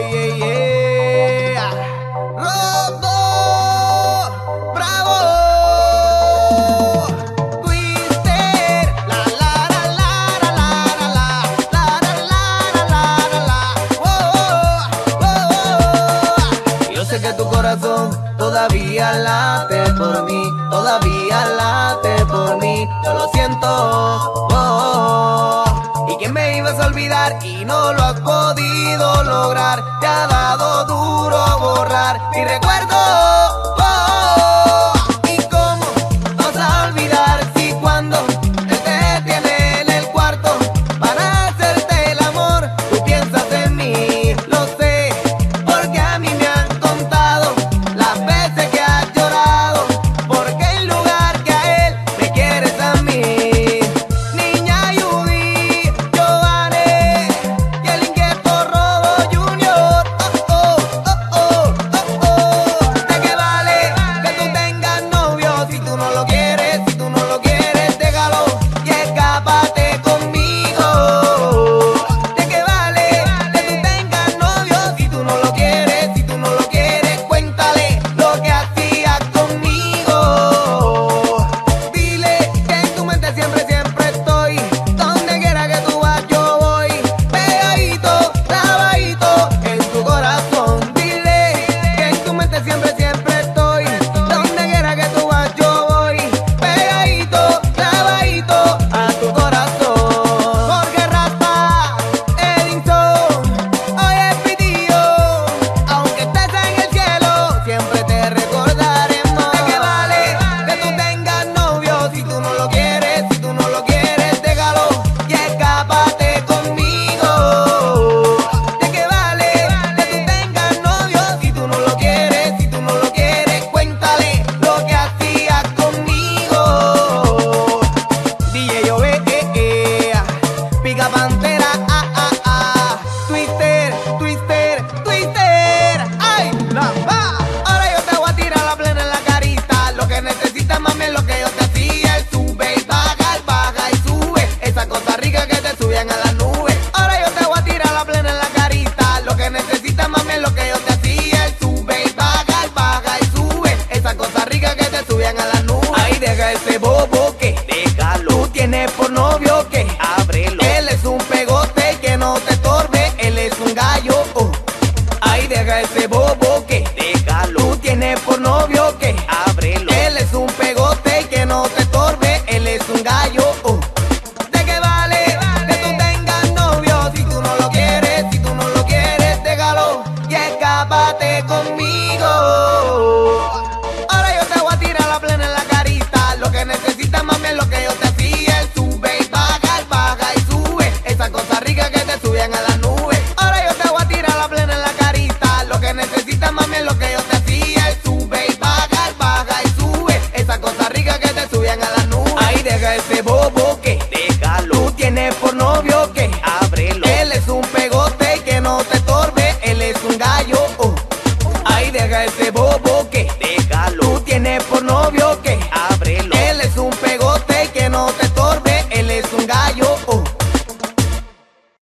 yeah, yeah. Robo, bravo. Twister, la la la la la la la la la la. Yo sé que tu corazón todavía late por mí, todavía late por mí. Yo lo siento. ¿Y quién me ibas a olvidar y no lo has podido lograr? Te ha dado duro borrar mi recuerdo. ¿Y cómo vas a olvidar si cuando él te tiene en el cuarto para hacerte el amor, tú piensas en mí? Lo sé, porque a mí me han contado las veces que has llorado, porque en lugar que a él me quieres a mí. Niña Judy, Giovanni y el inquieto Robo Junior. ¿De qué vale que tú tengas novio si tú no lo quieres? Si tú no lo quieres, déjalo y escápate conmigo. ¿De qué vale que tú tengas novio si tú no lo quieres? Si tú no lo quieres, cuéntale lo que hacías conmigo. Dile que en tu mente siempre, siempre estoy. Donde quiera que tú vas, yo voy. Pegadito, clavadito en tu corazón. Dile que en tu mente siempre, siempre estoy. Donde quiera que tú vas, yo voy. Pegadito, clavadito a tu corazón. Jorge Raspa, Edinson, oye Pitillo, aunque estés en el cielo, siempre te recordaremos. ¿De qué vale que tú tengas novio si tú no lo quieres? Si tú no lo quieres, déjalo y escápate conmigo. ¿De qué vale que tú tengas novio si tú no lo quieres? Si tú no lo quieres, cuéntale lo que hacías conmigo. DJ Ove, Pica Pantera, Twister, Twister, Twister. ¡Ay! La va. Ahora yo te voy a tirar la plena en la carita. Lo que necesitas, mami, es lo que yo te hacía. El sube y baja y sube. Esa cosa rica que te subían a las nubes. Ahora yo te voy a tirar la plena en la carita. Lo que necesitas, mami, es lo que yo te hacía. El sube y baja y sube. Esa cosa rica que te subían a las nubes. Ay, deja ese bobo que déjalo. Tú tienes por novio que ábrelo. Él es un pegote que no te estorbe. Él es un gallo. Ay, deja ese bobo que déjalo. Tú tienes por novio que ábrelo. Él es un pegote que no te estorbe. Él es un gallo. ¿De qué vale que tú tengas novio si tú no lo quieres? Si tú no lo quieres, déjalo y escápate conmigo. Ahora yo te voy a tirar la plena en la carita. Lo que necesitas, mami, es lo que yo te hacía. El sube y baja y sube. Esa cosa rica que te subían a las nubes. Ahora yo te voy a tirar la plena en la carita. Lo que necesitas, mami, es lo que yo te hacía. El sube y baja y sube. Esa cosa rica que te subían a las nubes. Ay, deja ese bobo que déjalo. Tú tienes por novio que ábrelo. Él es un pegote que no te estorbe. Él es un gallo. Ay, deja ese bobo